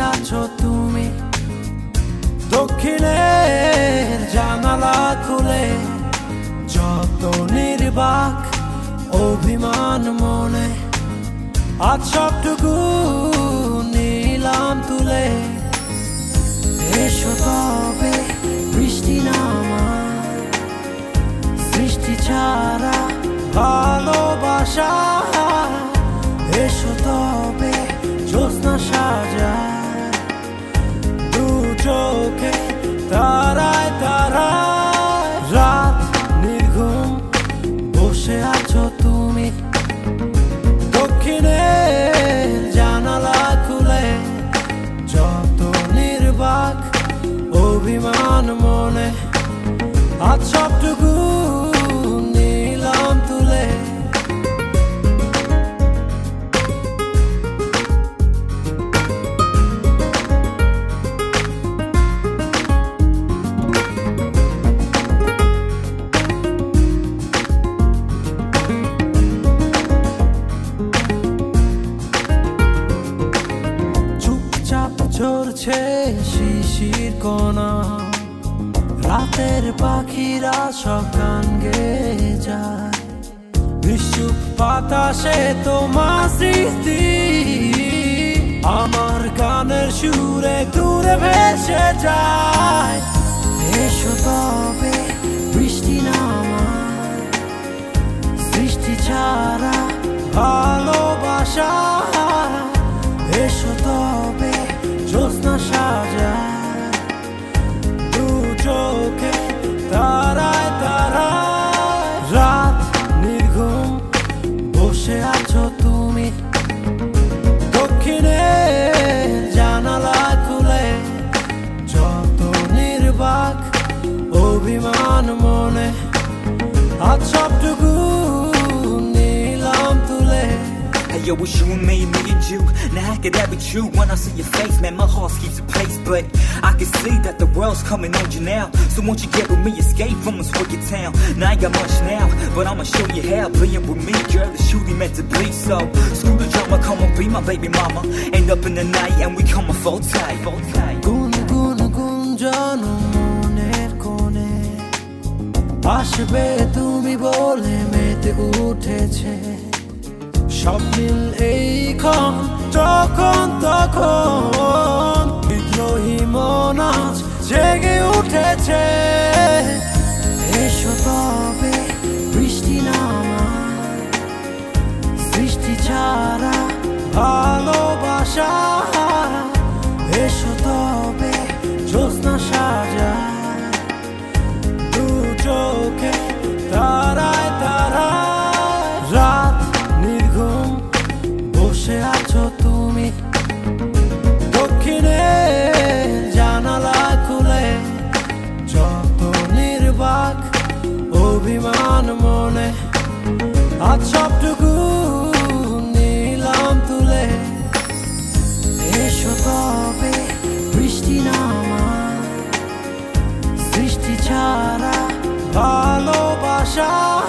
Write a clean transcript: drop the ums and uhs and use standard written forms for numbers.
আছো তুমি দক্ষিণের জানালা খুলে, যত নির্বাক অভিমান মনে, আজ সবটুকু নিলাম তুলে। এসো তবে বৃষ্টি নামায়, সৃষ্টি ছাড়া ভালোবাসা। এসো তবে জ্যোৎস্না সাজায়, দু চোখে তারায় তারায়। রাত নির্ঘুম বসে আছো তুমি দক্ষিণের জানালা খুলে, যত নির্বাক অভিমান মনে, আজ সবটুকু নিলাম তুলে। ঝরছে শিশির কণা, রাতের পাখিরা সব গান গেয়ে যায়। বিশুপ বাতাসে তোমার স্মৃতি আমার গানের সুরে দূরে ভেসে যায়। এসো তবে বৃষ্টি নামায়, সৃষ্টি ছাড়া ভালোবাসা। এসো তবে জ্যোৎস্না সাজায়, দু চোখে তারায় তারায়। রাত নির্ঘুম বসে আছো তুমি দক্ষিণের জানালা খুলে, যত নির্বাক অভিমান মনে, আজ সবটুকু নিলাম তুলে। Hey yo, it's you and me and you. Now how could that be true when I see your face? Man, my heart skips a pace, but I can see that the world's coming on you now. So won't you get with me, escape from this wicked town? Now I ain't got much now, but I'ma show you how. Playing with me, girl, is truly meant to be. So screw the drama, come on, be my baby mama. End up in the night and we come full tight, full tight. গুন গুন গুঞ্জন মনের কোণে, আসবে তুমি বলে মেতে উঠেছে। সব মিল এইক্ষণ যখন তখন, বিদ্রোহী মন আজ জেগে উঠেছে। এসো তবে বৃষ্টি নামায়, সৃষ্টি ছাড়া ভালোবাসা। এসো তবে জ্যোৎস্না সাজায়, দু চোখে তারায় তারায়। রাত নির্ঘুম বসে আছো তুমি দক্ষিণের জানালা খুলে, যত নির্বাক অভিমান মনে, আজ সবটুকু নিলাম তুলে। এসো তবে বৃষ্টি নামায়, সৃষ্টি ছাড়া ভালোবাসা।